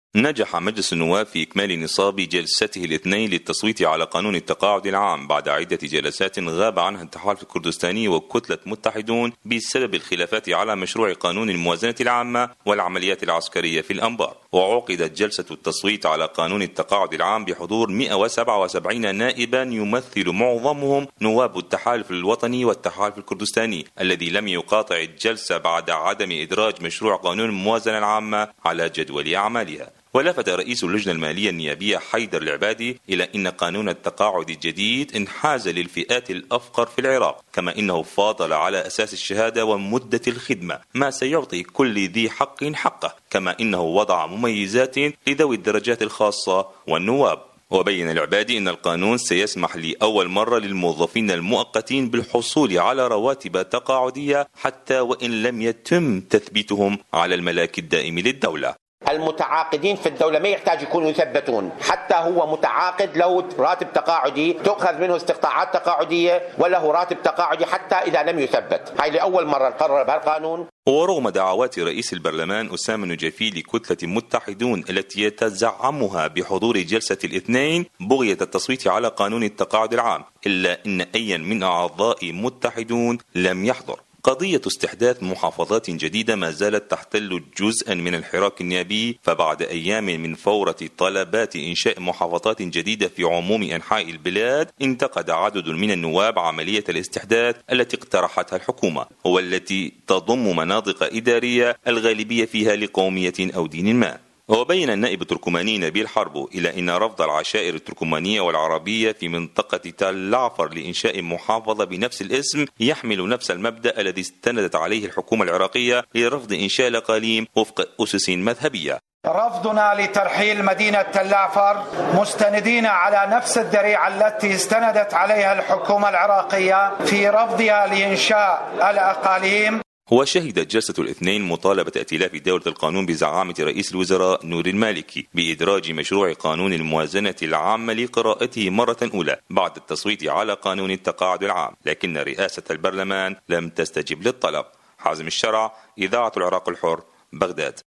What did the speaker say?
نجح مجلس النواب في إكمال نصاب جلسته الاثنين للتصويت على قانون التقاعد العام بعد عدة جلسات غاب عنها التحالف الكردستاني وكتلة متحدون بسبب الخلافات على مشروع قانون الموازنة العامة والعمليات العسكرية في الأنبار. وعقدت جلسة التصويت على قانون التقاعد العام بحضور 177 نائبا يمثل معظمهم نواب التحالف الوطني والتحالف الكردستاني الذي لم يقاطع الجلسة بعد عدم إدراج مشروع قانون الموازنة العامة على جدول أعمالها. ولفت رئيس اللجنة المالية النيابية حيدر العبادي إلى أن قانون التقاعد الجديد انحاز للفئات الأفقر في العراق، كما أنه فاضل على أساس الشهادة ومدة الخدمة، ما سيعطي كل ذي حق حقه، كما أنه وضع مميزات لذوي الدرجات الخاصة والنواب. وبين العبادي أن القانون سيسمح لأول مرة للموظفين المؤقتين بالحصول على رواتب تقاعدية حتى وإن لم يتم تثبيتهم على الملاك الدائم للدولة. المتعاقدين في الدولة ما يحتاج يكونوا يثبتون، حتى هو متعاقد له راتب تقاعدي تؤخذ منه استقطاعات تقاعدية وله راتب تقاعدي حتى إذا لم يثبت. هاي لأول مرة نقرر بهالقانون. ورغم دعوات رئيس البرلمان أسامة النجافي لكتلة متحدون التي يتزعمها بحضور جلسة الاثنين بغية التصويت على قانون التقاعد العام، إلا أن أي من أعضاء متحدون لم يحضر. قضية استحداث محافظات جديدة ما زالت تحتل جزءا من الحراك النيابي، فبعد أيام من فورة طلبات إنشاء محافظات جديدة في عموم أنحاء البلاد، انتقد عدد من النواب عملية الاستحداث التي اقترحتها الحكومة، والتي تضم مناطق إدارية الغالبية فيها لقومية أو دين ما. وبين النائب التركماني نبيل حربو إلى أن رفض العشائر التركمانية والعربية في منطقة تل عفر لإنشاء محافظة بنفس الاسم يحمل نفس المبدأ الذي استندت عليه الحكومة العراقية لرفض إنشاء الأقاليم وفق أسس مذهبية. رفضنا لترحيل مدينة تل عفر مستندين على نفس الذريعة التي استندت عليها الحكومة العراقية في رفضها لإنشاء الأقاليم. وشهدت جلسة الاثنين مطالبة ائتلاف دولة القانون بزعامة رئيس الوزراء نور المالكي بإدراج مشروع قانون الموازنة العامة لقراءته مرة أولى بعد التصويت على قانون التقاعد العام، لكن رئاسة البرلمان لم تستجب للطلب. حازم الشرع، إذاعة العراق الحر، بغداد.